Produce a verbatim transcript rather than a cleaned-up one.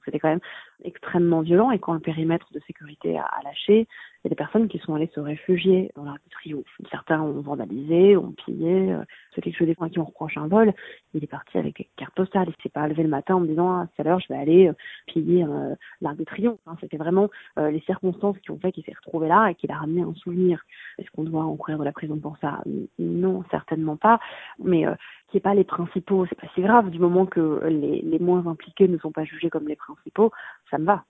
c'était quand même extrêmement violent. Et quand le périmètre de sécurité a, a lâché, il y a des personnes qui sont allées se réfugier dans l'Arc de Triomphe. Certains ont vandalisé, ont pillé. Euh, ceux qui à qui on reproche un vol, il est parti avec une carte postale. Il s'est pas levé le matin en me disant ah, tout à l'heure je vais aller euh, piller euh, l'Arc de Triomphe. Hein. C'était vraiment euh, les circonstances qui ont fait qu'il s'est retrouvé là et qu'il a ramené un souvenir. Est-ce qu'on doit encourir de la prison pour ça? Non, certainement pas. Mais euh, qui est pas les principaux, c'est pas si grave. Du moment que les, les moins impliqués ne sont pas jugés comme les principaux, ça me va.